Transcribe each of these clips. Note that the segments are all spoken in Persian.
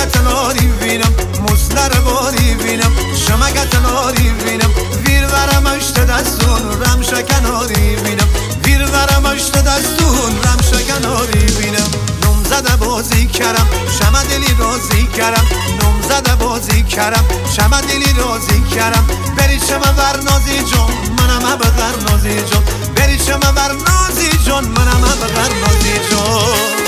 شمگت ناری بینم مسلر باری بینم شمگت ناری بینم ویر ورم اشت دستون رمش کناری بینم ویر ورم اشت دستون رمش کناری بینم نم زده بازی کرم شمه دلی رازی کرم نم زده بازی کرم شمه دلی رازی کرم بری شمه ور نازی جون منم بغر نازی جون بری شمه ور نازی جون منم بغر نازی جون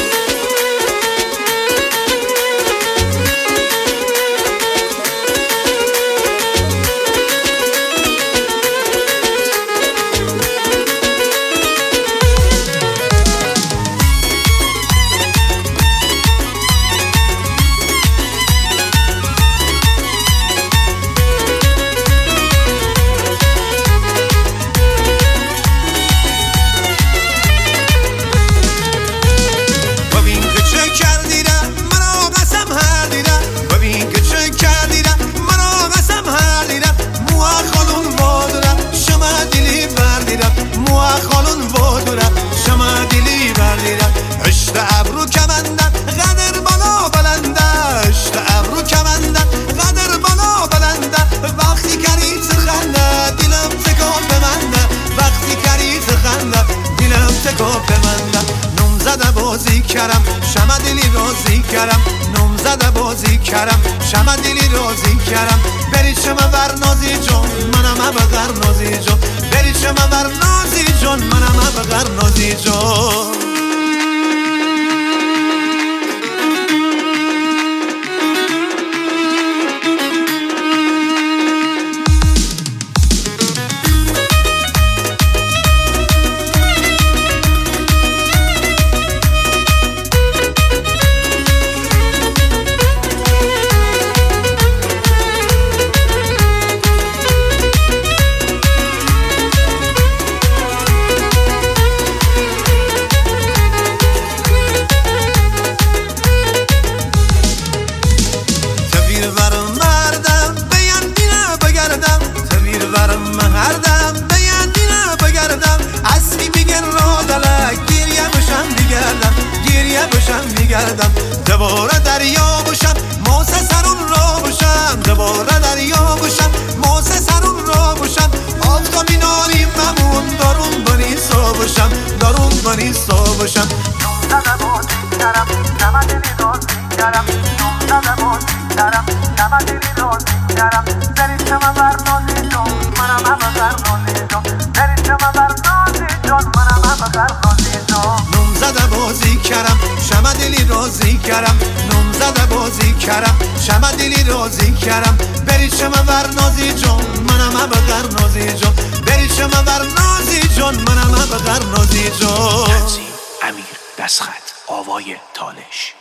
بازی کردم شمه دلی رازی کردم نم زده بازی کردم شمه دلی رازی کردم بری شمه ور نازی جون منم بغر نازی جون بری شمه ور نازی جون منم بغر نازی جون دوباره دریا باشم موسه سرون را باشم دوباره دریا باشم موسه سرون را باشم آفتابی ناری ممون دارون بانی سا باشم دارون بانی سا باشم نمزده بازی کرم شمه دلی رازی کرم نمزده بازی کرم شمه دلی رازی کرم بری شمه ور نازی جون منم بغر نازی جون بری شمه ور نازی جون منم بغر نازی جون نمزده بازی کرم شمه دلی رازی کرم نم زده بازی کرم شمه دلی رازی کرم بری شمه ور نازی جون منم بغر نازی جون بری شمه ور نازی جون منم بغر نازی جون امیر دستخط آوای تالش